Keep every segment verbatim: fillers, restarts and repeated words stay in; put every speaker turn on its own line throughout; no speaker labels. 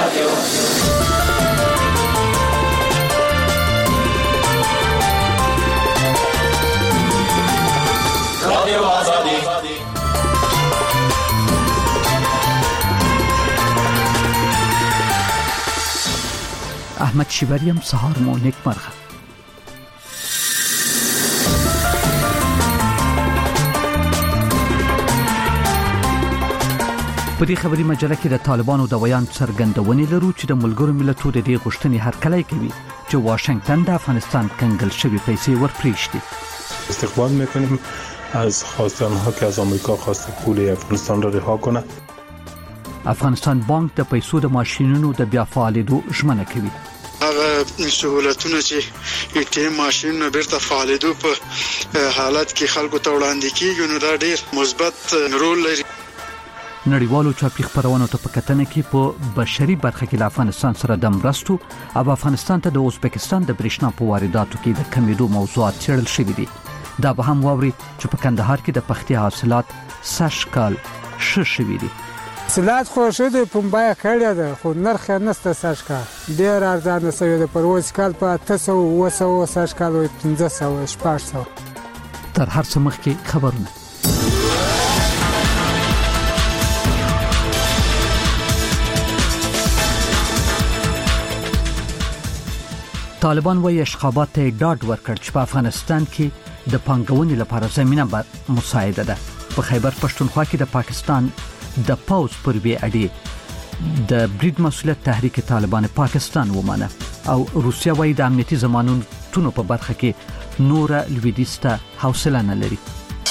رادیو آزادی.
احمد شیبری هم سهار مو نیک مرغه. په دې خبري مجله کې د طالبانو د بیان څرګندونې لرو چې د ملګرو ملتونو د دې غوښتنې هرکلی کوي چې واشنگتن د افغانستان کنګل شوی پیسې ورپریږدي.
استقبال میکنیم از خواست آنها که از آمریکا خواست پول افغانستان را رها کنه.
افغانستان بانک د پیسو د ماشینونو د بیا فعالېدو ژمنه کوي.
هغه سہولتونه چې ای ټي ایم ماشینونه بیرته فعالېدو په حالت کې خلکو ته وړاندې کیږي نو دا ډېر مثبت رول لري.
نړیوالو چاپی خبرونو ته په کتنه کې په بشري برخه کې د افغانستان سره د مرستو او افغانستان ته د ازبکستان د برېښنا په وارداتو کې د کمیدو موضوعات څېړل شوي دي. دا به هم واوري چې په کندهار کې د پختي حاصلات سږ کال ښه شوي دي.
حاصلات خو ښه دي، پنبه کړې ده خو نرخ یې نشته. سږ کال ډېر ارزانه شوی دی، پر اوس کال په اته سوه اوه سوه، سږ کال پنځه سوه شپږ سوه.
تر هر څه مخکې خبرونه. طالبان وايي اشخابات ته ډاډ ورکړ چې په افغانستان کې د پانګونې لپاره زمينه مساعده ده. په خیبر پښتونخوا کې د پاکستان د پوز پر وی اډي د برید مسؤلیت تحریک طالبان پاکستان ومانه او روسیا وايي د امنیتي ضمانتونو په برخه کې نور لویدیسته حوصله نه لري.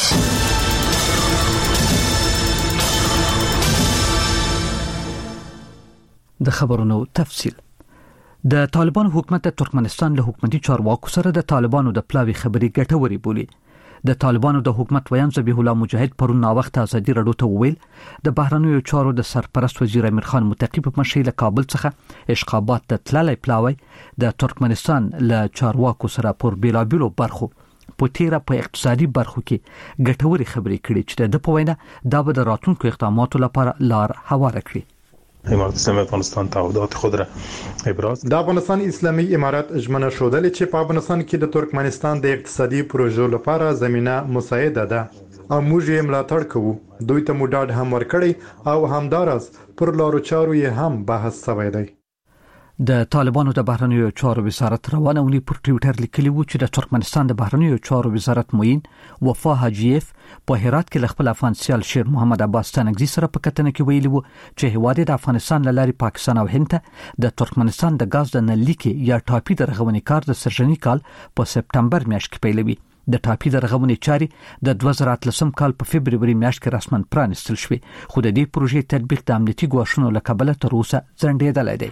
د خبرونو تفصیل. د طالبانو حکومت د ترکمنستان له حکومتي چارواکو سره د طالبانو د پلاوي خبري ګټوري بولی. د طالبانو د حکومت ویان ذبیح الله مجاهد پرون نا وخت ازادي رادیو ته وویل د بهرنیو چارو د سرپرست وزیر امیر خان متقی په مشرۍ له کابل څخه اشخابات ته تللی پلاوی د ترکمنستان له چارواکو سره پر بیلابیلو برخو په تیره په اقتصادي برخو کې ګټوري خبري کړي چې د په وینا دا به د راتلونکو اقداماتو لپاره لار هواره کړي.
امارت اسلامی افغانستان تعهدات خود را ابراز.
د افغانستان اسلامي امارت ژمنه شودلې چې په افغانستان کې د ترکمنستان د اقتصادي پروژو لپاره زمينه مساعده ده او موږ یې ملاتړ کوو. دوی ته مو ډاډ هم ورکړی او همدارس پر لارو چارو یې هم بحث شوی دی.
د طالبانو د بهرنیو چارو وزارت روانه ونی پر ټوئیټر لیکلی و چې د ترکمنستان د بهرنیو چارو وزارت موین وفا حاجیف په هرات کې خپل افغان سیال شیر محمد عباس تنگزی سره په کتنه کې ویلي و چې هواد د افغانستان لاري پاکستان او هند ته د ترکمنستان د غاز د نلیکي یا ټاپي د رغونې کار د سرجنی کال په سپټمبر میاشت کې پیلوي. د ټاپي د رغونې چاري د دوه زره اتلسم کال په فبرवरी میاشت کې رسمن پرانستل شوې، خو د دې پروژې تطبیق د امنیتي ګواښونو له کبله تر اوسه ځنډېدلی دی.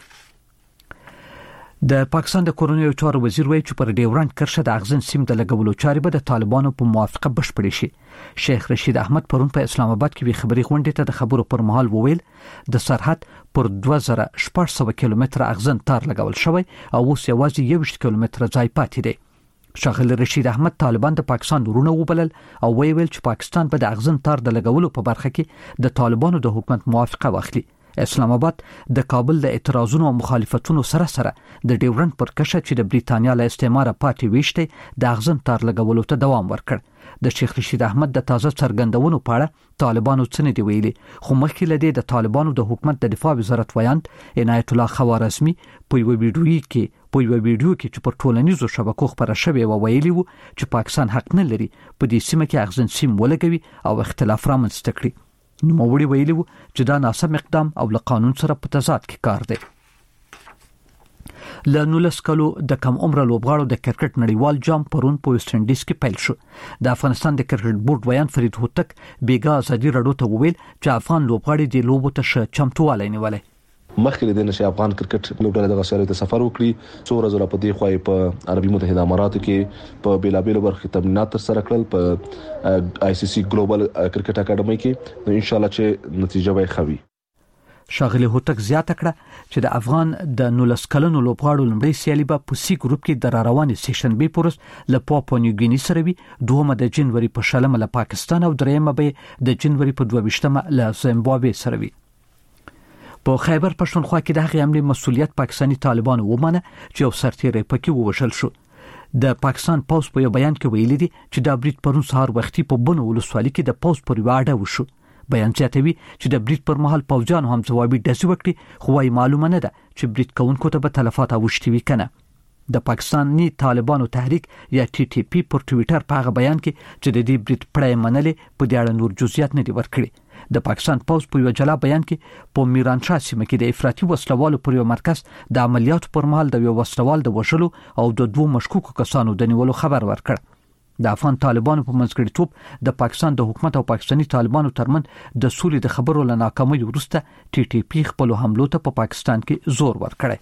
د پاکستان د کورونیو چارو وزیر وایي چې پر ډیورنډ کرښه د اغزن سیم د لګولو چارې به د طالبانو په موافقه بشپړې شي. شیخ رشید احمد پرون په اسلام آباد کې وی خبري غونډې ته د خبرو پر مهال وویل د سرحد پر دوه زره شپږ سوه کیلومتره اغزن تار لګول شوی او اوس یوازې یوویشت کیلومتره ځای پاتې دی. شاغل رشید احمد طالبان د پاکستان ورونه وبلل او ویل چې پاکستان به د اغزن تار د لګولو په برخه کې د طالبانو د حکومت موافقه واخلي. اسلام آباد د کابل د اعتراضونو او مخالفتونو سره سره د ډیورنډ پر کرښه چې د بریتانیا له استعماره پاتې ویشته د اغزن تار لګولو ته دوام ورکړ. د شیخ رشید احمد د تازه څرګندونو په اړه طالبانو څه نه دی ویلي، خو مخکې لدی د طالبانو د حکومت د دفاع وزارت ویاند عنایت الله خوارزمی په یو ویډیو کې په یو ویډیو کې چې پر ټولنیزو شبکو خبره شوې و ویلي وو چې پاکستان حق نه لري په دې سیمه کې اغزن سیم ولګوي او اختلاف رامنځته کړي. نو موړي ویلي وو چې دا ناسم اقدام او له قانون سره په تضاد کې کار دی. له نولس کلو د کم عمر لوبغاړو د کرکټ نړیوال جام پرون په ویسټ انډیز کې پیل شو. د افغانستان د کرکټ بورډ ویان فرید هوتک بیګا ازادي رادیو ته وویل چې افغان لوبغاړي د لوبو ته ښه چمتووالی نیولې.
مخکې د نشه افغان کرکټ لوبډله د غسالو ته سفر وکړي، څو ورځې په دې خوای په عربي متحده اماراتو کې په بیلابیلو برخو تمرینات تر سره کړل په آی سی سی ګلوبل کرکټ اکیډمي کې. نو ان شاء الله چې نتیجه به خوي.
شاغلی هوتک زیاته کړه چې د افغان د نولس کلنو لوبغاړو لومړی سیالي به په سی ګروپ کې د رواني سیشن بي پورس له پاپوا نیو ګینی سره وي، دومره د جنوري په شلمه له پاکستان او دریمه به د جنوري په دوه ویشتمه له زیمبابوې سره وي. په خیبر پښتونخوا کې د هغې حملې مسؤلیت پاکستاني طالبان ومنه چې یو سرتیری پکې ووژل شو. د پاکستان پوز په یو بیان کې ویلي دي چې د برید پرون سهار وختي په بنو ولسوالۍ کې د پوز پر واډه وشو. بیان زیاتوي چې د برید پر مهال پوځیانو هم ځوابي ډزې وکړي، خو وايي معلومه نه ده چې برید کوونکو ته به تلفات اوښتي وي کنه. د پاکستاني طالبانو تحریک یا ټي ټي پی پر ټویټر په هغه بیان کې چې د دې برید پړې منلې په دې اړه نور جزئیات نه دي ورکړي. د پاکستان پوز په یو جلا بیان کې په میرانشاه سیمه کې د افراطي وسلوالو پر یو مرکز د عملیاتو پر مهال د یو وسلوال د وژلو او د دوه مشکوکو کسانو د نیولو خبر ورکړ. د افغان طالبانو په منځګړیتوب د پاکستان د حکومت او پاکستاني طالبانو ترمنځ د سولې د خبرو له ناکامۍ وروسته ټي ټي پی خپل حملو ته په پاکستان کې زور ورکړی.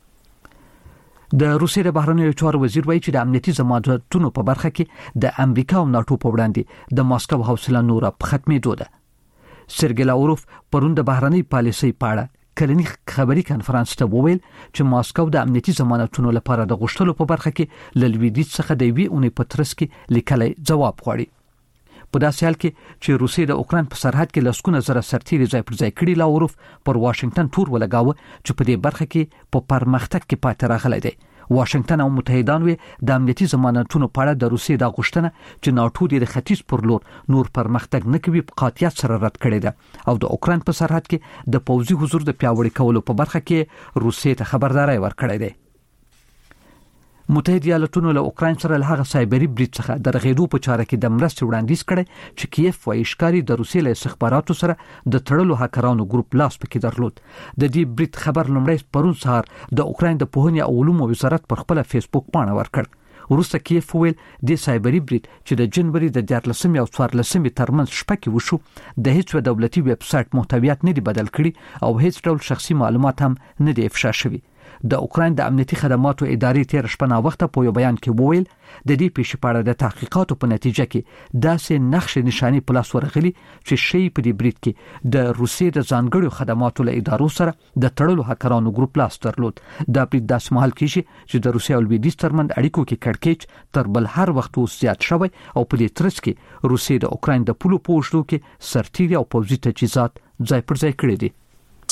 د روسیې د بهرنیو چارو وزیر وایي چې د امنیتي ضمانتونو په برخه کې د امریکا او ناتو په وړاندې د ماسکو حوصله نور په ختمېدو ده. سرګی لاوروف پرون د بهرنی پالیسۍ په اړه کلنی خبري کانفرنس ته وویل چې ماسکو د امنیتي ضمانتونو لپاره د غوښتلو په برخه کې له لویدیځ څخه د وی اونې په ترڅ کې لیکلي جواب غواړي. په داسې حال کې چې روسیې د اوکران په سرحد کې لسګونه زره سرتیري ځای پر ځای کړي، لاوروف پر واشنگټن تور ولګاوه چې په دې برخه کې په پرمختګ کې پاتې راغلی دی. واشنگټن او متحدان وی د امنیتي ضمانتونو په اړه د روسیې د غوښتنه چې ناتو د ختیځ پر لور نور پرمختګ نه کوي په قاطعیت سره رد کړی ده او د اوکران په سرحد کې د پوځي حضور د پیاوړي کولو په برخه کې روسیې ته خبرداري ورکړې ده. متحده ایالاتونو له اوکران سره له هغه سایبری برید څخه د رغېدو په چاره کې د مرستې وړاندیز کړي چې کیف وايي ښکاري د روسیې له استخباراتو سره د تړلو هکرانو ګروپ لاس پکې درلود. د دې برید خبر لومړی پرون سهار د اوکران د پوهنې او علومو وزارت پر خپل فیسبوک باندې ورکړ. وروسته کیف ویل د سایبری برید چې د جنوري د دیارلسمې او څوارلسمې ترمنځ شپه کې وشو د هیڅ دولتي ویب سایټ محتویات نه دی بدل کړي او هیڅ ډول شخصي معلومات هم نه دی افشا شوي. د اوکران د امنیتي خدماتو ادارې تیر شپه نا وخته په یو بیان کې وویل د دې پیښې په اړه د تحقیقاتو په نتیجه کې داسې نقش نشانی په لاس ورغلي چې شی په دې برید کې د روسیې د ځانګړو خدماتو له ادارو سره د تړلو هکرانو ګروپ لاس درلود. دا برید داسې مهال کېږي چې د روسیې او لویدیځ ترمنځ اړیکو کې کړکېچ تر بل هر وخت اوس زیات شوی او په دې ترڅ کې روسیې د اوکران د پولو په اوږدو کې سرتیري او پوځي تجهیزات ځای پر ځای کړي دي.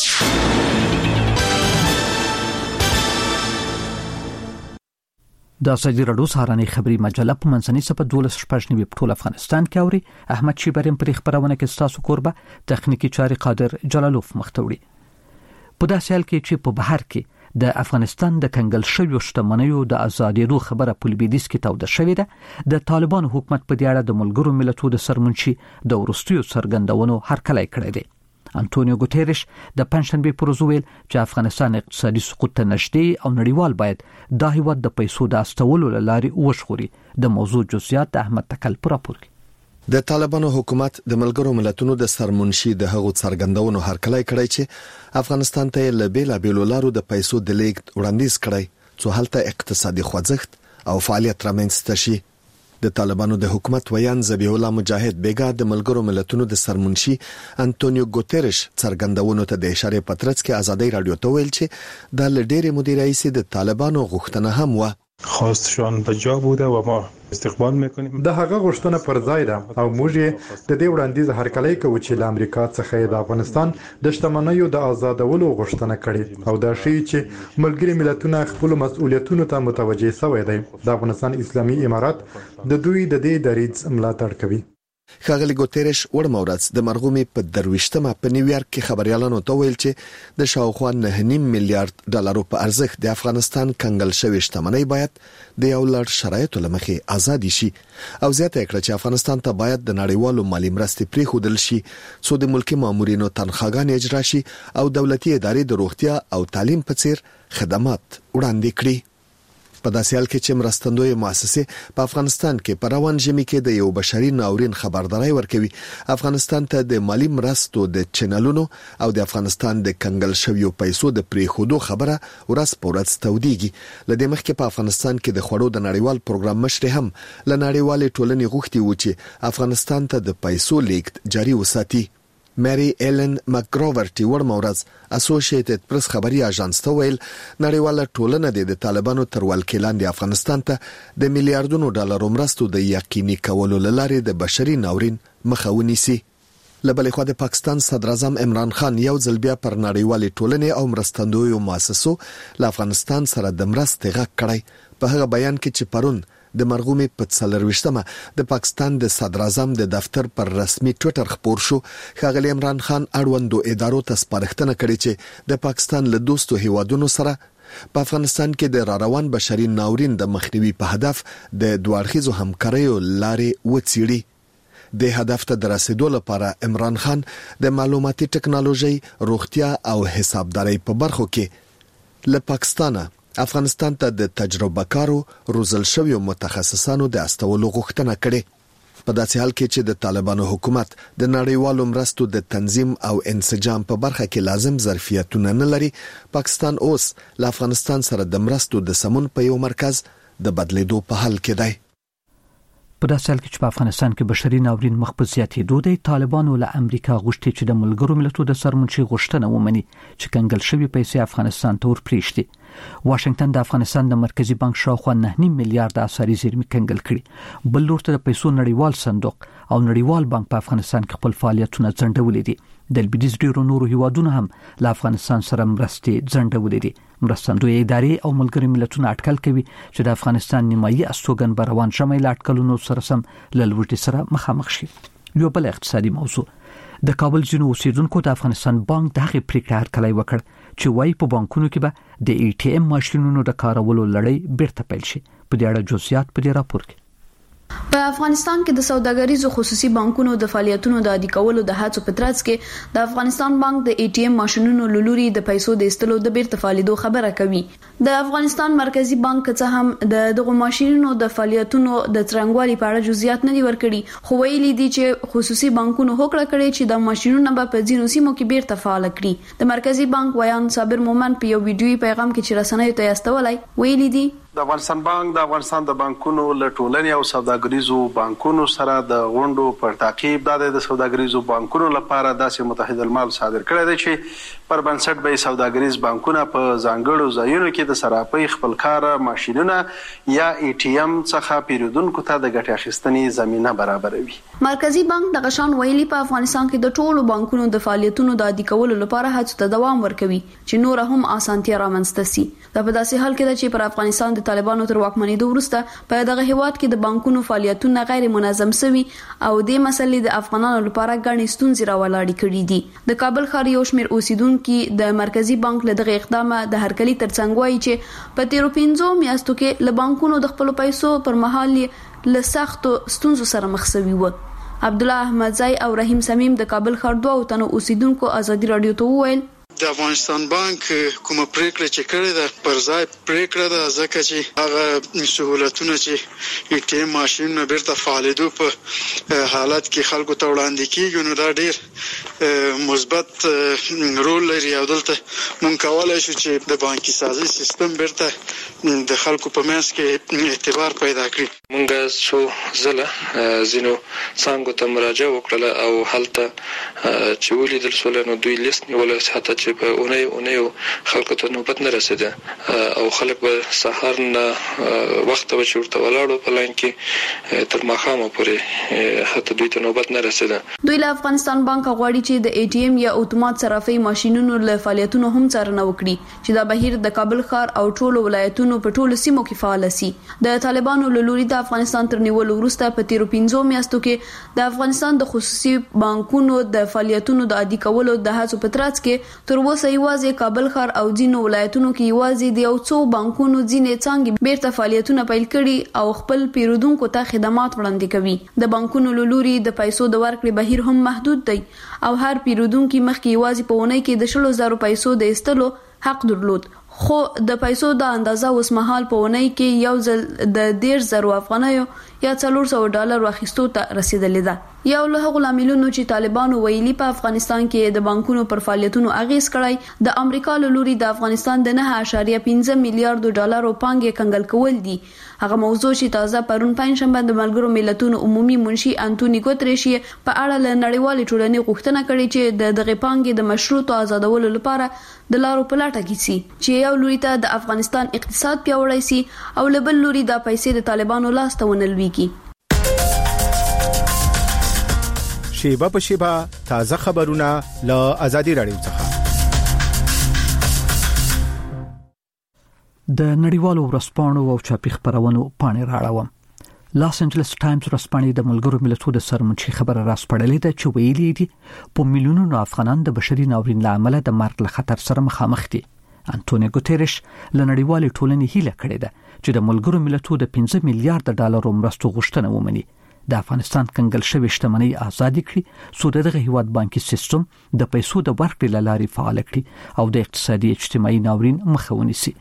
د ازادي راډیو سهارنۍ خبري مجله په منځنۍ صفحه دولس شپږ نیوي په ټول افغانستان کې اوري. احمد شیبریم پر خبرونه کې تاسو کوربه تخنیکی چاري قادر جلالوف مختوړي. په داسې حال کې چې په بهر کې د افغانستان د کنګل شویو شتمنیو د ازادېدو خبره په لویدیځ کې توده شوې ده. د طالبانو حکومت په دې اړه د ملګرو ملتونو د سرمنشي د ورستیو څرګندونو هرکلی کړی دی. انټونیو ګوتيريش د پنځشنبه پر ورځ ویل چې افغانستان اقتصادي سقوط ته نږدې او نړیوال باید د هیواد د پیسو د استولو لارې وښوري. د موضوع جزئیات د احمد تکل پر راپور کې.
د طالبانو حکومت د ملګرو ملتونو د سرمنشي د هغو څرګندونو هرکلی کړی چې افغانستان ته له بیل بیلو لارو د پیسو د لیږد وړاندیز کړی څو هلته اقتصادي خوځښت او فعالیت رامنځته شي. د طالبانو د حکومت ویان ذبیح الله مجاهد بیګا د ملګرو ملتونو د سرمنشي انټونیو ګوتيريش څرګندونو ته د اشاره پترڅ کې ازادي رادیو ته ویل چې د لډېر مدیر رئیس د طالبانو غوښتنه هم و
خواستشان به جا بوده و ما استقبال میکنیم.
د هغه غوښتنه پر ځای ده او موږ د دې وړاندیز هرکلی کوو چې له امریکا څخه د افغانستان د شتمنیو د آزادولو غوښتنه کړې او دا شی چې ملګري ملتونه خپل مسؤلیتونو ته متوجه شوی دی. د افغانستان اسلامي امارات د دوی د دې دریځ ملاتړ کوي.
ښاغلي ګوتيريش ورمورز د مرغومي په درويشتمه په نیویارک کې خبريالانو ته ویل چې د شاوخوا نه نیم میلیارډ ډالرو په ارزښت د افغانستان کنګل شوی شتمنۍ باید د یو لړ شرایطو لمخې آزادي شي او زیاته کړه چې افغانستان ته باید د نړیوالو مالی مرستې پریښودل شي څو د ملکی مامورینو تنخواګان اجرا شي او دولتي ادارې د روغتیا او تعلیم په څیر خدمات وړاندې کړي. په داسې حال کې چې مرستندوی مؤسسې په افغانستان کې په روان ژمي کې د یو بشري ناورین خبرداري ورکوي، افغانستان ته د مالی مرستو د چینلونو او د افغانستان د کنګل شویو پیسو د پریښودو خبره ورځ په ورځ توديږي. لدې مخکې په افغانستان کې د خوړو د نړیوال پروګرام مشر هم ل نړیوال ټولنې غوښتي و چې افغانستان ته د پیسو لیږد جاري وساتي. مری ایلن مکګروورټي ورمورز اسوسییټډ پریس خبري اژانس ته ویل نړیواله ټولنه د طالبانو تر ولکې لاندې افغانستان ته د میلیارډونو ډالرو مرستو د یقیني کولو لپاره د بشري ناورین مخه ونیسي. لبلې خو د پاکستان صدر اعظم عمران خان یو ځل بیا پر نړیوالې ټولنې او مرستندویو مؤسسو له افغانستان سره د مرستې غږ کړی په هغه بیان کې چې پرون د مرغومې په څلرويشتمه د پاکستان د صدر اعظم د دفتر پر رسمي ټوئیټر خبر شو ښاغلی عمران خان اړوندو ادارو ته سپارښتنه کړې چې د پاکستان له دوستو هیوادونو سره په افغانستان کې د راروان بشري ناورین د مخنیوي په هدف د دوړخیزو همکاریو لارې وڅېړي. د هدف ته د رسیدو لپاره عمران خان د معلوماتي ټکنالوژي، روغتیا او حسابدارۍ په برخو کې له پاکستانه افغانستان ته د تجربه کارو روزل شویو متخصصانو د استولو غوښتنه کړې. په داسې حال کې چې د طالبانو حکومت د نړیوالو مرستو د تنظیم او انسجام په برخه کې لازم ظرفیتونه نه لري، پاکستان اوس له افغانستان سره د مرستو د سمون په یو مرکز د بدلیدو په حال کې دی.
په داسې حال کې چې په افغانستان کې بشري ناورین مخ په زیاتېدو دی، طالبانو له امریکا غوښتي چې د ملګرو ملتونو د سرمنشي غوښتنه ومني چې کنګل شوی پیسې افغانستان ته ورپریږدي. واشنگټن د افغانستان د مرکزی بانک شاوخوا نه نیم میلیارډ اسعاري زیرمې کنګل کړي. بل لور ته د پیسو نړیوال صندوق او نړیوال بانک په افغانستان کې خپل فعالیتونه ځنډولې دي. د لویدیځ ډیرو نورو هیوادونو هم له افغانستان سره مرستې ځنډولې دي. مرستندوی ادارې او ملګري ملتونه اټکل کوي چې د افغانستان نیمایي استوګن به روان شمه له اټکلونو سره سم له لوړتي سره مخامخ شي. یو بل اقتصادي موضوع د کابل ځینو اوسیدونکو د افغانستان بانک د هغې پریکړه هرکلی وکړ چې وايي په بانکونو کې به د ای ټي ایم ماشینونو د کارولو لړۍ بیرته پیل شي. په دې اړه جزئیات په دې راپور کې.
په افغانستان کې د سوداګریزو خصوصي بانکونو د فعالیتونو د عادي کولو د هڅو په ترڅ کې د افغانستان بانک د ای ټي ایم ماشینونو لوري د پیسو د استلو د بیرته فعالیتو خبره کوي. د افغانستان مرکزی بانک څخه هم د دغه ماشینونو د فعالیتونو د څرنګوالي په اړه جزئیات نه دي ورکړي، خو ویلي دي چې خصوصي بانکونو هوکړه کړې چې د ماشینونو په ځینو سیمو کې بیرته فعال کړي. د مرکزی بانک ویان صابر مومن په یو ویډیوي پیغام کې چې رسنیو ته استولای ویلي دي
د افغانستان بانک د افغانستان د بانکونو له ټولنې او سوداګریزو بانکونو سره د غونډو پر تعقیب د سوداګریزو بانکونو لپاره داسې متحد المال صادر کړی دی چې پر بنسټ به سوداګریز بانکونه په ځانګړو ځایونو کې د صرافۍ خپل کار ماشینونه یا ای ټي ایم څخه پیرودونکو ته د ګټې اخیستنې زمینه برابروي.
مرکزی بانک د غشان ویلي په افغانستان کې د ټولو بانکونو د فعالیتونو د عادي کولو لپاره هڅو ته دوام ورکوي چې نور هم اسانتیا رامنځته شي. دا په داسې حال کې ده چې پر افغانستان د طالبانو تر واکمنۍ وروسته په دغه هیواد کې د بانکونو فعالیتونه غیر منظم شوي او د مسلې د افغانانو لپاره ګڼې ستونزې راولاړې کړې دي. د کابل ښار یو شمېر اوسیدونکو د مرکزی بانک له دغه اقدام د هرکلی ترڅنګ وایي چې په تیرو پنځو میاشتو کې له بانکونو د خپل پیسو پر مهال له سختو ستونزو سره مخ شوي وو. عبد الله احمدزی او رحیم سمیم د کابل ښار دوه تنو اوسیدونکو ازادي رادیو ته وویل
د افغانستان بانک کومه پریکړه چې کړې ده پر ځای پریکړه ده، ځکه چې هغه سہولتونه چې ای ټي ایم ماشینونه بیرته فعالېدو په حالت کې خلکو ته وړاندې کیږي، نو دا ډیر مثبت رول لري او دلته مونږ کولای شو چې د بانکي سازي سیستم بیرته د خلکو په منځ کې اعتبار پیدا کړي.
مونږ څو ځله ځینو څنګه ته مراجعه وکړه او هلته چې ولیدل سول نو دوی لیست نیول حتی چې په اونۍ اونۍ خلکو ته نوبت نه رسیده او خلک به سحر نه وخت به چورته ولاړو په لاین کې تر ماښامه پورې حتی دوی ته نوبت نه رسیده.
دوی له افغانستان بانک غواړي چې د ای ټي ایم یا اتومات صرافي ماشینونو له فعالیتونو هم څارنه وکړي چې دا بهیر د کابل ښار او ټولو ولایتونو په ټولو سیمو کې فعال شي. د طالبانو له لوري د افغانستان تر نیولو وروسته په تیرو پنځو میاشتو کې د افغانستان د خصوصي بانکونو د فعالیتونو د عادي کولو د هڅو په ترڅ کې تر اوسه یوازې کابل ښار او ځینو ولایتونو کې یوازې د یو څو بانکونو ځینې څانګې بیرته فعالیتونه پیل کړي او خپل پیرودونکو ته خدمات وړاندې کوي. د بانکونو له لوري د پیسو د ورکړې بهیر هم محدود دی او هر پیرودونکو مخکې یوازې په اونۍ کې د شلو زرو پیسو د ایستلو حق درلود، خو د پیسو د اندازه اوس مهال په اونۍ کې یو ځل د ډیر زرو افغانیو یا څلور سوه ډالر واخیستو ته رسیدلې ده. یو له هغو لاملونو چې طالبانو ویلي په افغانستان کې د بانکونو پر فعالیتونو اغیز کړی د امریکا له لوري د افغانستان د نه اعشاریه پنځه میلیارډ ډالرو پانګې کنګل کول دي. هغه موضوع چې تازه پرون پنځشنبه د ملګرو ملتونو عمومي منشي انټونی ګوتریش په اړه له نړیوالې ټولنې غوښتنه کړې چې د دغه پانګې د مشروط آزادولو لپاره د لارو په لټه کې سي چې یو لوري ته د افغانستان اقتصاد پیاوړی سي او له بل لوري د پیسې د طالبانو لاس ته ونلويږي.
شیبه په شیبه تازه خبرونه له آزادي رادیو څخه.
د نړیوالو ورځپاڼو او چاپي خبرونو پاڼې راړوم. لاس انجلس ټایمز ورځپاڼې د ملګرو ملتونو د سرمنشي خبره راسپړلې ده چې ویلي دي په میلیونونو افغانان د بشري ناورین له امله د مرګ له خطر سره مخامخ دي. انټونیو ګوتيريش له نړیوالې ټولنې هیله کړې ده چې د ملګرو ملتونو د پنځه میلیارډ ډالرو مرستو غوښتنه ومني، د افغانستان کنګل شوی شتمنۍ آزاد کړي، څو دغه هیواد بانکي سیستم د پیسو د ورکړې لارې فعال کړي او د اقتصادي اجتماعي ناورین مخه ونیسي.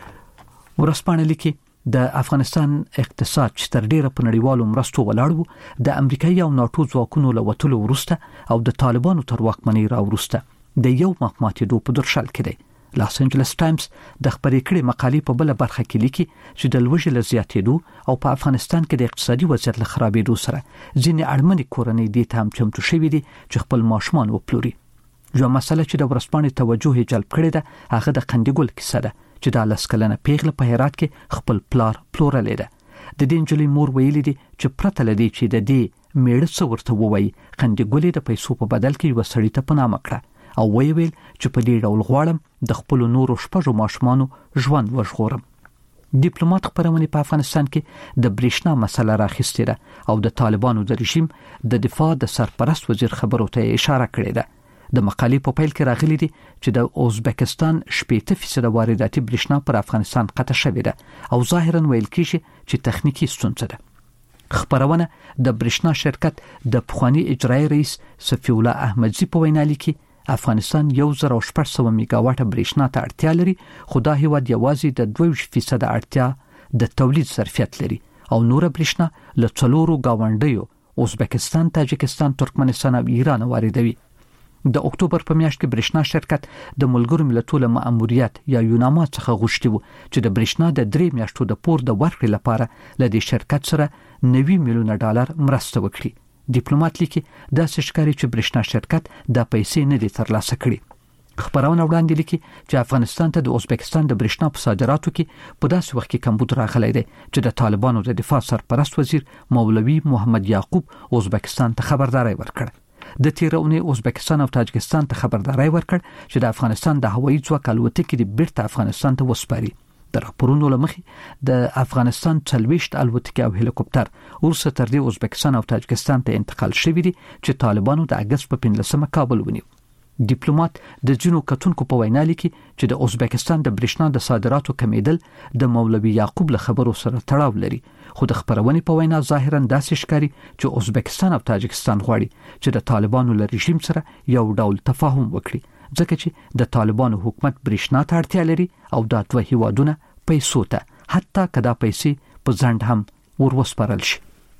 ورځپاڼه لیکي د افغانستان اقتصاد چې تر ډیره په نړیوالو مرستو ولاړ و، د امریکایي او ناتو ځواکونو له وټلو وروسته او د طالبانو تر واکمنۍ راوروسته د یو مخماتېدو په درشل کې دی. لاس انجلس ټایمز د خبرې کړې مقالې په بل برخه کې لیکي چې د لوږې له زیاتېدو او په افغانستان کې د اقتصادي وضعیت له خرابېدو سره ځینې اړمنې کورنۍ دې ته هم چمتو شوې دي چې خپل ماشومان وپلوري. یو مسله چې د ورځپاڼې توجه یې جلب کړې ده هغه د قندګل کیسه ده چې د لس کلنه پیغله په هرات کې خپل پلار پلورلې ده. د دې نجلۍ مور ویلي دي چې پرته لدی چې د دې میړه څو ورته ووایي، قندګل د پیسو په بدل کې یو سړی ته پناه کړه او ویل چې په دې ډول غواړم د خپل نورو شپږو ماشومانو ژوند وژغورم. ډیپلوماټ خبرونه په افغانستان کې د بریښنا مسله راخسته ده او د طالبانو د رژیم د دفاع د سرپرست وزیر خبرو ته اشاره کړې ده. د مقالې په پیل کې راغلي دي چې د ازبکستان شپږ فیصد وارداتي بریښنا پر افغانستان قطع شوې ده او ظاهرا ویل کېږي چې تخنیکی ستونزه ده. خبرونه د بریښنا شرکت د پخوانی اجرایي رئیس صفی الله احمدزی په وینا لیکي افغانستان یو زر او شپږ سوه میگاواټ بریښنا ته اړتیا لري، خو دا هیواد یوازې د دوه فیصد اړتیا د تولید ظرفیت لري او نور بریښنا له څلورو گاونډیو ازبکستان، تاجکستان، ترکمنستان او ایران واردوي. د اکتوبر په میاشت کې بریښنا شرکت د ملګرو ملتونو مأموریت یا یوناما څخه غوښتي وو چې د بریښنا د درې میاشتو د پور د ورکړې لپاره له دې شرکت سره نوي میلیونه ډالر مرسته وکړي. ډیپلوماټ لیکي دا ښکاري چې بریښنا شرکت د پیسې نه دي ترلاسه کړي. خبرونه وړاندې لیکي چې افغانستان ته د ازبکستان د بریښنا په صادراتو کې په داسې وخت کې کمبود راغلی دی چې د طالبانو د دفاع سرپرست وزیر مولوي محمد یعقوب ازبکستان ته خبرداري ورکړه. د تیرونی ازبکستان او تاجکستان ته خبرداري ورکړ چې د افغانستان د هوایي ځواک الوتکې د بیرته افغانستان ته وسپاري. د راپورونو لمخې د افغانستان څلويشت الوتکې او هلیکوپټر ورسره تر دې ازبکستان او تاجکستان ته انتقال شوي دي چې طالبانو د اگست په پنځلسمه کابل ونیو. ډیپلوماټ د جنو کتونکو په وینا لیکي چې د ازبکستان د بریښنا د صادراتو کمیدل د مولوي یعقوب له خبرو سره تړاو لري، خو د خبرونې په وینا ظاهرا داسې ښکاري چې ازبکستان او تاجکستان غواړي چې د طالبانو له رژیم سره یو ډول تفاهم وکړي، ځکه چې د طالبانو حکومت بریښنا ته اړتیا لري او دا دوه هیوادونه پیسو ته حتی کدا پیسې په ځند هم وروسپارل شي.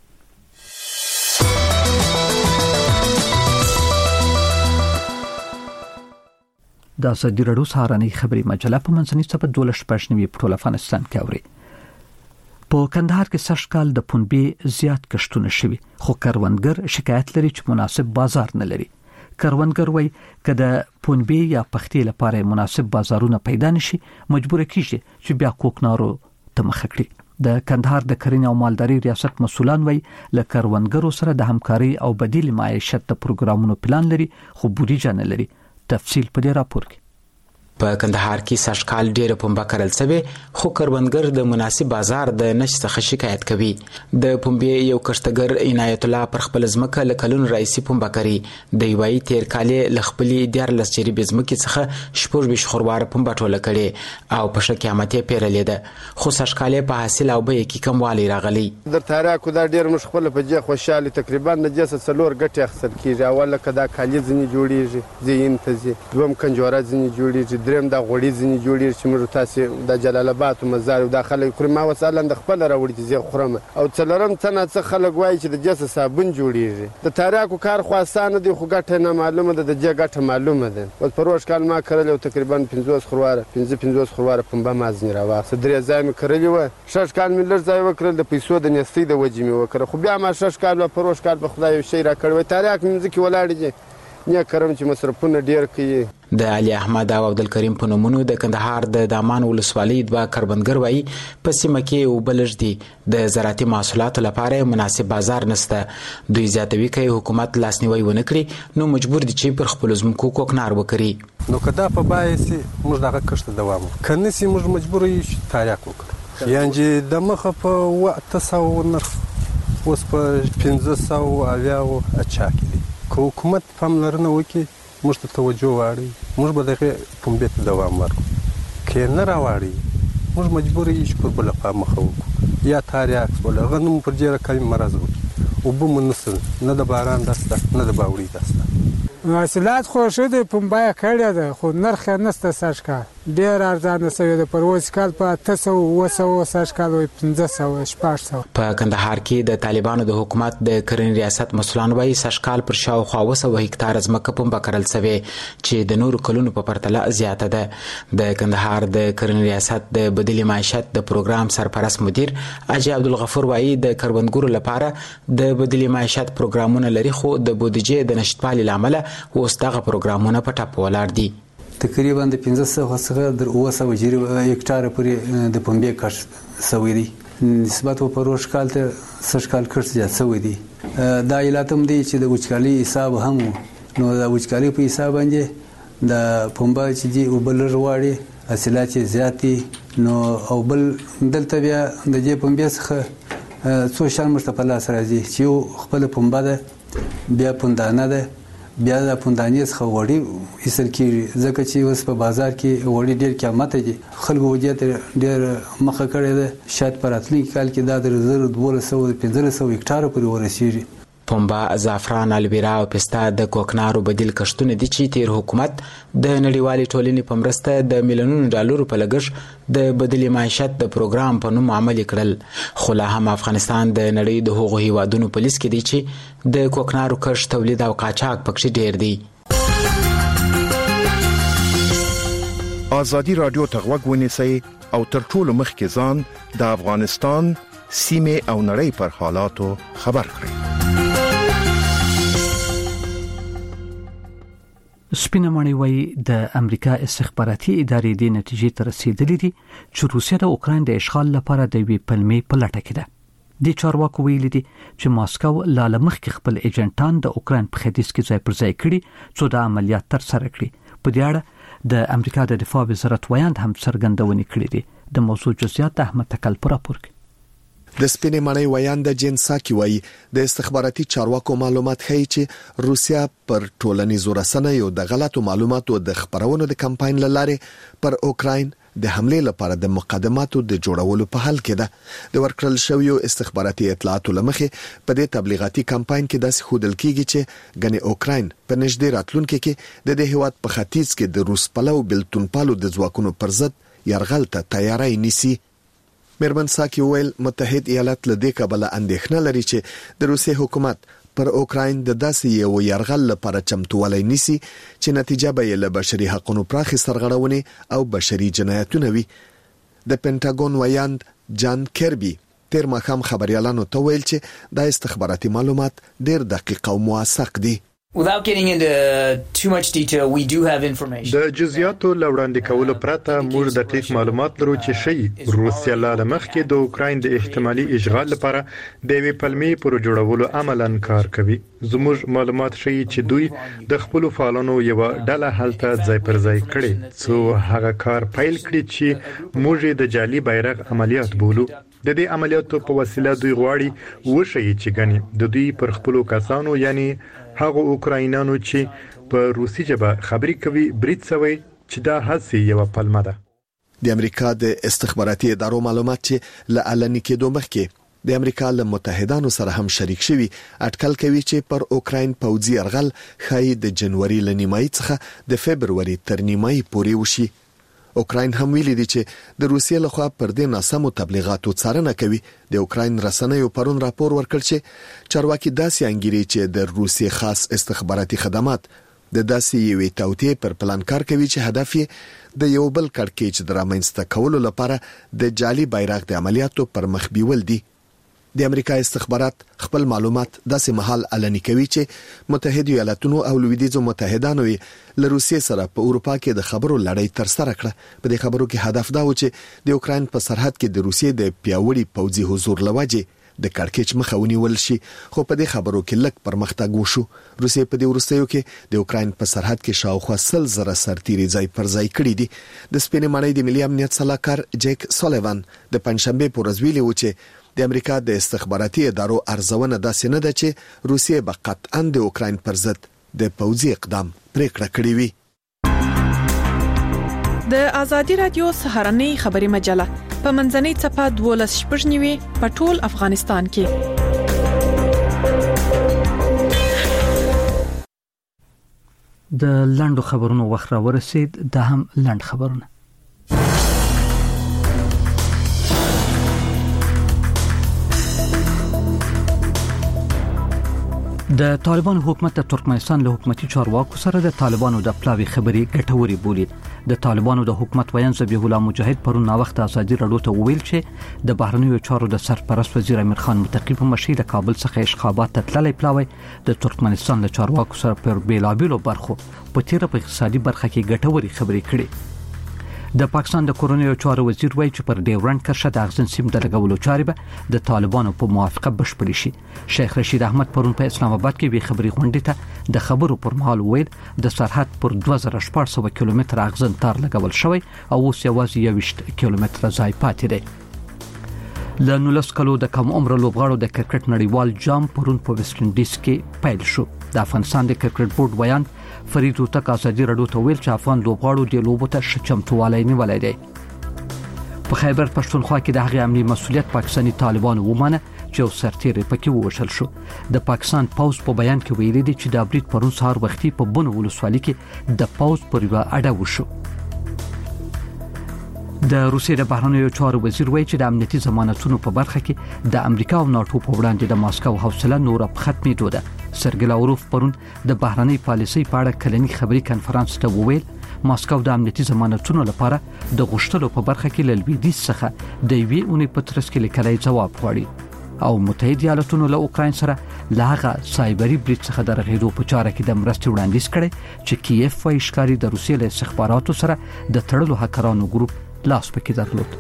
د ازادي راډیو سهارنۍ خبري مجله په منځني صفحه دولس پښنوي په ټول افغانستان کې اوري. په کندهار کې سږ کال د پنبې زیات کښتونه شوي، خو کروندګر شکایت لري چې مناسب بازار نه لري. کروندګر وایي که د پنبې یا پختې لپاره مناسب بازارونه پیدا نشي، مجبور کیږي چې بیا کوکنارو ته مخه کړي. د کندهار د کرنې او مالدارۍ ریاست مسولان وایي له کروندګرو سره د همکاري او بدیل معیشت د پروګرامونو پلان لري، خو بودیجه نه لري. تفصیل په دې راپور کې.
په کندهار کې سږکال ډېره پنبه کرل شوې، خو کروندګر د مناسب بازار د نشت څخه شکایت کوي. د پنبې یو کښتګر عنایت الله پر خپل ځمکه له کلونو راهیسې پنبه کري. دی وایي تېر کال یې له خپلې دیارلس جریبې ځمکې څخه شپږ ویشت خورواره پنبه ټوله کړې او په ښه قیمت یې پېرلې ده، خو سږکال یې په حاصل او بیې کې کموالی راغلی.
درته راکړو دا ډېر موږ خپله په دې خوشحالي تقریبا د دې څخه څلور ګټې اخیستل کېږي. اوله که دا کالي ځینې جوړېږي زین ته ځي، دویم کنجوره ځینې جوړېږي، دریم دا غوړي ځینې جوړېږي چې موږ تاسې د جلال آباد او مزار دا خلک خوري. ما وساله د خپله راوړي چې زه خورم. او څلورم څه ناڅه خلک وایي چې د دې څخه صابون جوړېږي. د تاریاکو کار خو اسانه دی، خو ګټه نه معلومه ده، د دې ګټه معلومه ده. اوس په روژ کال ما کرلې او تقریبا پنځوس خورواره پنځه پنځوس خورواره پنبه ما ځینې راواخیسته. درې ځای مې کرلې وه. شش کال مې لږ ځای وکړل، د پیسو د نیستۍ د وجې مې وکړه، خو بیا ما شش کال په روژ کال په خدای یو شی راکړی وای. تاریاک مې مځکې ولاړې دي، نه کرم چې مصرفونه ډیر کوي.
د علي احمد او عبدالکریم په نومونو د کندهار د دامان ولسوالۍ دوه کروندګر وایي په سیمه کې وبلج دي د زراعتي محصولاتو لپاره مناسب بازار نشته. دوی زیاتوي کوي حکومت لاسنیوي ونه کړي نو مجبور دي چې پر خپل ځمکو کوکنار وکړي.
نو کدا په بایسي موږ دغه کښت دوام کنه سي موږ مجبور یو چې تاریخ وکړو یعنی د مخه په وخت سو نرخ اوس په پنځه سوه اویا اچا کې کو حکومت پاملرنه وکړي موږ ته توجه واړي موږ به دغه پنبه ته دوام ورکړو کې نه راوړي موږ مجبور یو چې په بل په مخه وکړو یا تاریخ ولا غنم پر جره کلم مرز وکړو او به منسل نه د باران دسته نه د باوري دسته
حاصلات خو شوه پنبه کړی ده خو نرخ نسته ساشکا ډیر ارزانه سوی د پروز کال په اته سوه اوه سوه ساشکال وي پنځه سوه شپږ سوه.
په کندهار کې د طالبانو د حکومت د کرنې ریاست مسولان وایي ساشکال پر شاوخوا اوه سوه هکتار ځمکه پنبه کرل سوې چې د نورو کلونو په پرتله زیاته ده. د کندهار د کرنې ریاست د بدیل معیشت د پروګرام سرپرست مدیر اجي عبدالغفور وایي د کروندګرو لپاره د بدیل معیشت پروګرامونه لري خو د بودیجې د نشټوالي لامل اوس دغه پروګرامونه په ټاپ ولاړ دي.
تقریبا د پنځه سوه څخه در اوه سوه جری هکتار پورې د پنبې کښت سوی دی نسبت په پروش کال ته سږ کال کښت زیات سوی دی. دا علت هم دی چې د وچکالي حساب هم نو د وچکالي په حساب باندې د پنبه چې دی او بل غواړي حاصلات زیات دي نو او بل دلته بیا د دې پنبې څخه څو شان مرته په لاس راځي چې خپل پنبه ده بیا پندانه ده بیا د پوندانې څخه وړي ایستل کېږي ځکه چې اوس په بازار کې وړي ډېر قیمته دي خلکو وجې ته ډېر مخه کړې ده شاید په راتلونکي کال کې دا د زر دولس سوه پنځلس سوه هکټاره پورې ورسېږي.
پنبه، زعفران، الویرا او پسته د کوکنارو بدیل کښتونه دي چې تیر حکومت د نړیوالې ټولنې په مرسته د میلیونونو ډالرو په لګښت د بدیل معیشت د پروګرام په نوم عملي کړل. خو لا هم افغانستان د نړۍ د هغو هیوادونو په لیست کې دی چې د کوکنارو کښت، تولید او قاچاق پکې ډیر دی.
ازادي رادیو ته غوږ ونیسئ او تر ټولو مخکې ځان د افغانستان سیمه او نړۍ پر حالاتو خبر کړئ.
سپینه ماڼۍ وایي د امریکا استخباراتي ادارې د نتیجې ته رسیدلې دي چې روسیه د اوکراین د اشغال لپاره د وی پلمې په لټه کې ده. د چارواکو ویلي دي چې ماسکو لا لمخکې خپل ایجنټان د اوکراین په ختیځ کې ځای پر ځای کړي څو د عملیات تر سره کړي. په دې اړه د امریکا د دفاع وزارت ویاند هم څرګندونې کړې دي. د موضوع جزئیات د احمد تکل پر راپور کې.
د سپینې ماڼۍ ویاند جنساکي وایي د استخباراتي چارواکو معلومات ښیي چې روسیا پر ټولنیزو رسنیو د غلطو معلوماتو د خبرونو د کمپاین لاره پر اوکراین د حمله لپاره د مقدماتو د جوړولو په حال کې ده. د ورکړل شویو استخباراتي اطلاعاتو لمخې په دې تبلیغاتي کمپاین کې داسې ښودل کیږي چې غني اوکراین په نږدې راتلونکي کې د دې هیواد په ختیځ کې د روس پلو بلتون پالو د ځواکونو پر ضد یرغل ته تیاری نیسي. میرمن ساکي ویل متحد ایالات له دې کبله اندېښنه لري چې د روسي حکومت پر اوکراین د داسې یو یرغل لپاره چمتووالی نیسي چې نتیجه به یې له بشري حقوقو پراخې سرغړونې او بشري جنایتونه وي. د پینټاګون ویاند جان کیربي تیر ماښام خبريالانو ته ویل چې د استخباراتي معلومات ډېر دقیق او موثق دي.
Without getting into too much detail, we do have information.
د جزئیاتو لوړاندې کولو پرته موږ دقیق معلومات لرو چې شی روسیا له مخکې د اوکراین د احتمالي اشغال لپاره د وی پلمې پر جوړولو عملاً کار کوي. زموږ معلومات شي چې دوی د خپل فعالانو یو ډله هلته ځای پر ځای کړي څو هغه کار پیل کړي چې موږ د جعلي بیرغ عملیات بولو. د دې عملیاتو په وسیله دوی غواړي وشي چې غني د دوی پر خپل کسانو یعنی هغه اوکراینانو چې په روسي ژبه خبري کوي برید سوي چې دا هڅه یو پلمه ده.
د امریکا د استخباراتي ادارو معلومات چې ل علني کېدو مخکې د امریکا له متحدانو سره هم شریک شوي اټکل کوي چې پر اوکراین پوځي يرغل خای د جنوري ل نیمایي څخه د فبرवरी تر نیمایي پورې وشي. اوکراین هم ویلي دي چې د روسیې لخوا پر دې ناسمو تبلیغاتو څارنه کوي. د اوکراین رسنیو پرون راپور ورکړ چې چارواکي داسې انګیري چې د روسیې خاص استخباراتي خدمات د داسې یوې توطئې پر پلان کار کوي چې هدف یې د یو بل کړکېچ د رامنځته کولو لپاره د جعلي بیرغ د عملیاتو پر مخ بیول دي. د امریکا استخبارات خپل معلومات داسې مهال علني کوي چې متحده ایالاتونو او لویدیځو متحدانو له روسیې سره په اروپا کې د خبرو لړۍ تر سره کړه. په دې خبرو کې هدف دا و چې د اوکرين په سرحد کې د روسیې د پیاوړي پوځي حضور لوجه د کړکېچ مخه ونیول شي، خو په دې خبرو کې لږ پرمختګ وشو. روسیې په دې وروستیو کې د اوکرين په سرحد کې شاوخوا سل زره سرتیري ځای پر ځای کړي دي. د سپینې ماڼۍ د ملي امنیت سلاکار جیک سولیوان د پنځشنبه په ورځ ویلي و چې د امریکا د استخباراتي ادارو ارزونه داسې نه ده چې روسیې به قطعاً د اوکرين پر ضد د پوځي اقدام پریکړه کړې وي.
د ازادي رادیو سهارنۍ خبري مجله په منځنۍ صفه دولس شپږ نیوي په ټول افغانستان کې.
د لندو خبرونو وخت را ورسید، د هم لند خبرونه. د طالبان حکومت د ترکمنستان له حکومتي چارواکو سره د طالبانو د پلاوي خبري ګټوري بولید. د طالبانو د حکومت ویان ذبیح الله مجاهد پرون نا وخت ازادي رادیو ته ویل چې د بهرنیو چارو د سرپرست وزیر امیر خان متقی په مشرۍ د کابل څخه اشخابات ته تللی پلاوي د ترکمنستان له چارواکو سره پر بیلابیلو برخو په تیر په اقتصادي برخه کې ګټوري خبري کړي. د پاکستان د کورونیو چارو وزیر وایي چې پر ډیورنډ کرښه د اغزن سیم د لګولو چارې به د طالبانو په موافقه بشپړې شي. شیخ رشید احمد پرون په اسلام آباد کې به خبري غونډې ته د خبرو پر مهال ویل د سرحد پر دوه زره شپږ سوه کیلومتر اغزن تار لګول شوی او اوس یوازې یوویشت کیلومتر ځای پاتې دی. له نولس کلو د کم عمر لوبغاړو د کرکټ نړیوال جام پرون په ویسټ انډیز کې پیل شو. د افغانستان د کرکټ بورډ ویان فرید وتک ازادي رادیو ته ویل چې افغان لوبغاړو د لوبو ته شچمتوالي نیولای دی. په خیبر پښتونخوا کې د هغې امني مسولیت پاکستاني طالبانو ومانه چې یو سرتیری پکې ووژل شو. د پاکستان پوز په بیان کې ویلي دی چې د برید پرون سهار وختي په بنو ولسوالۍ کې د پوز پر یوه اډه وشو. د روسیې د بهرنیو چارو وزیر وایي چې د امنیتي ضمانتونو په برخه کې د امریکا او ناتو په وړاندې د ماسکو حوصله نور په ختمېدو ده. سرګی لاوروف پرون د بهرنۍ پالیسۍ په اړه کلنی خبري کنفرانس ته وویل ماسکو د امنیتي ضمانتونو لپاره د غوښتلو په برخه کې له لویدیځ څخه د یوې اونۍ په ترڅ کې لیکلای ځواب غواړي او متحده ایالاتونو له اوکراین سره له هغه سایبري برید څخه د رغېدو په چاره کې د مرستې وړاندیز کړي چې کیف وايي ښکاري د روسیې له استخباراتو سره د تړلو هکرانو ګروپ لاس پکې درلود.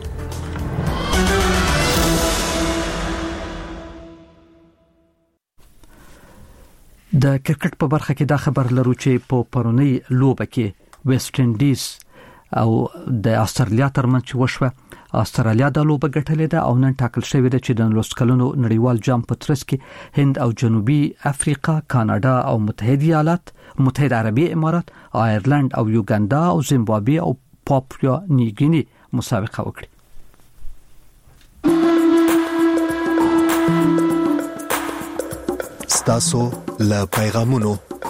د کرکټ په برخه کې دا خبر لرو چې په پرونی لوبه کې ویسټ انډیز او د استرالیا ترمنځ وشوه. استرالیا د لوبه ګټلې ده او نن ټاکل شوی ده چې د لوسکلونو نړیوال جام په ترڅ کې هند او جنوبي افریقا، کاناډا او متحده ایالات، متحده عربي امارات، آیرلند او یوګاندا او زیمبابوې او پاپوا نیوګینی مسابقه وکړي.
ستاسو له پیغامونو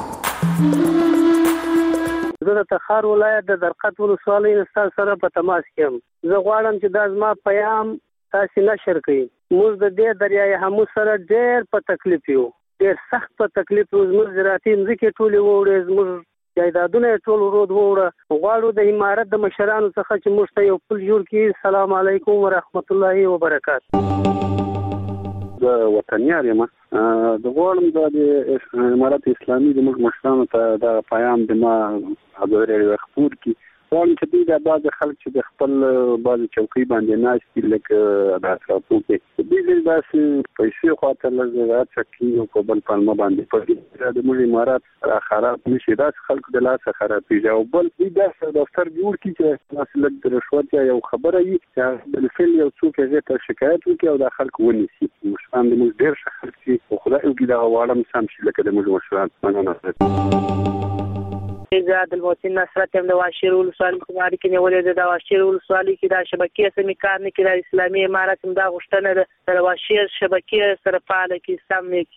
زه د تخار ولایت د درقد ولسوالۍ نستان سره په تماس کې یم. زه غواړم چې دا زما پیغام تاسو نشر کړئ. موږ د دې دریای همو سره ډېر په تکلیف یو، ډېر سخت په تکلیف یو. زموږ زراعتي ځمکې ټولې ووړې، زموږ جایدادونه ټول رود ووړه. غواړو د امارت د مشرانو څخه چې موږ ته یو پل جوړ کړي. السلام علیکم ورحمت الله وبرکاته.
د وطنیار یم د غواړم د امارت اسلامي د موږ مشرانو ته د پیغام د ما حاضر خبر کی غواړم چې دوی د بعض خلک چې د خپل بعض چوکۍ باندې ناشتي لکه د اطرافو کې دوی داسې پیسې خاطر لږ چکی او په بل پلمه باندې پدې د موږ امارات خراب نشي داس خلک د لاس خراب پیژا او بل دې د دفتر جوړ کی چې مسلک د رشوت یا یو خبره یي چې بل فل یو څوک یې ته شکایت وکړي او د خلک ونیسي. مشران د موږ ډېر ښه خلک دي خو خدای دې دا غواړم سم شي لکه د موږ مشران مننه.
زه عبدالمحسن نصرت یم د واشیر ولسوالۍ کوماري کې نیولې د واشیر ولسوالۍ کې د شبکې سمې کار نه کوي. د اسلامي امارت هم دا غوښتنه ده د واشیر شبکې سره فعال کړي، سم نه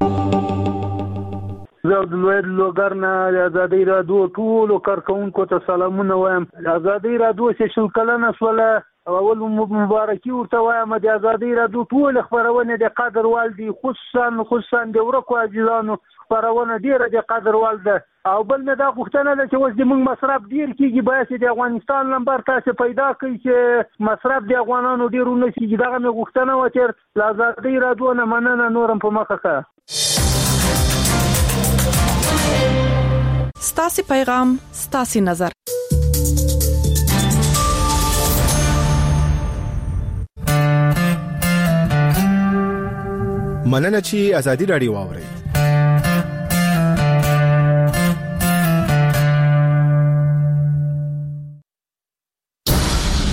کړي.
زه د لوی لوګر نه د ازادي رادیو ټولو کارکونکو ته سلامونه وایم. ازادي رادیو چې شل کلنه سوله اول مبارکي ورته وایم د ازادي راډیو ټول خبرونه د قدر وال دي خصوصا خصوصا د ورکو عزیزانو خبرونه ډیره د قدر وال ده او بل نه دا غوښتنه ده چې اوس د موږ مصرف ډیر کیږي باید د افغانستان نمبر تاسو پیدا کړئ چې مصرف د افغانانو ډیر ونشي دغه مې غوښتنه و چې د ازادي راډیو نه مننه نورم په مخه کا
ستاسو پیغام ستاسو نظر
مننه چې ازادي راډیو واوري